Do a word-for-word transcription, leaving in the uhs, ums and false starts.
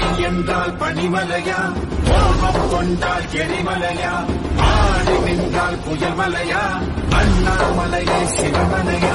என்றால் பனிமலையா, கோபம் கொண்டால் எரிமலையா, ஆடி நின்றால் புயல்மலையா, அண்ணாமலையே சிவமலையா.